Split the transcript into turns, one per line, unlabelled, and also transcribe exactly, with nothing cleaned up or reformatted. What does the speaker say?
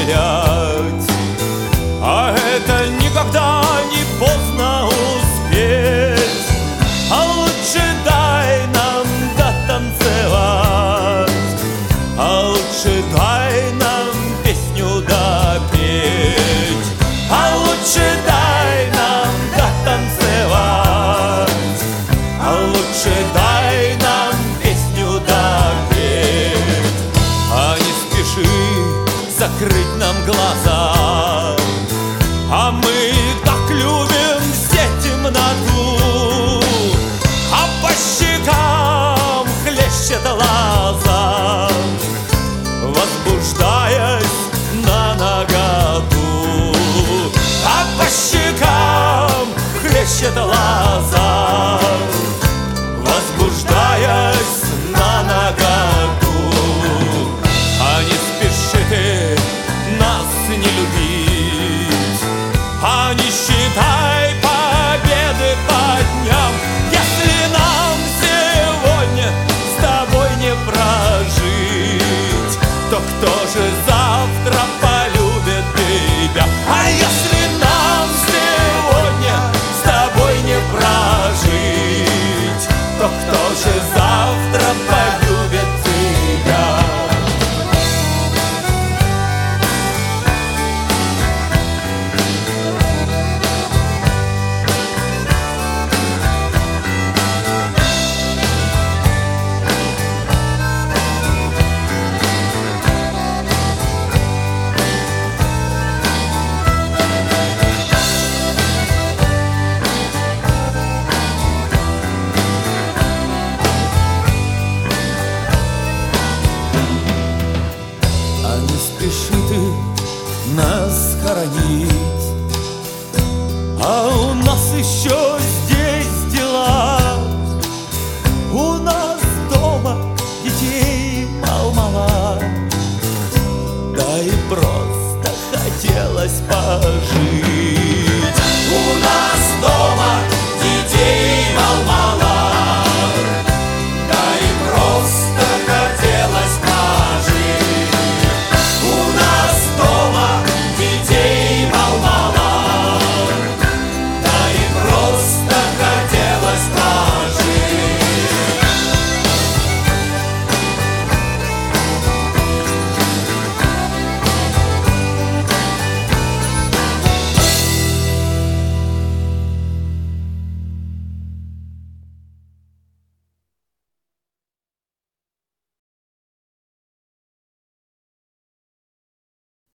стрелять. А это никогда не поздно успеть. А лучше дай нам дотанцевать, а лучше дай нам песню допеть. А лучше дай нам дотанцевать, а лучше дай нам песню допеть. А не спеши закрыть нам глаза, а мы так любим все темноту. А по щекам хлещет лоза, возбуждаясь на наготу. А по щекам хлещет лоза,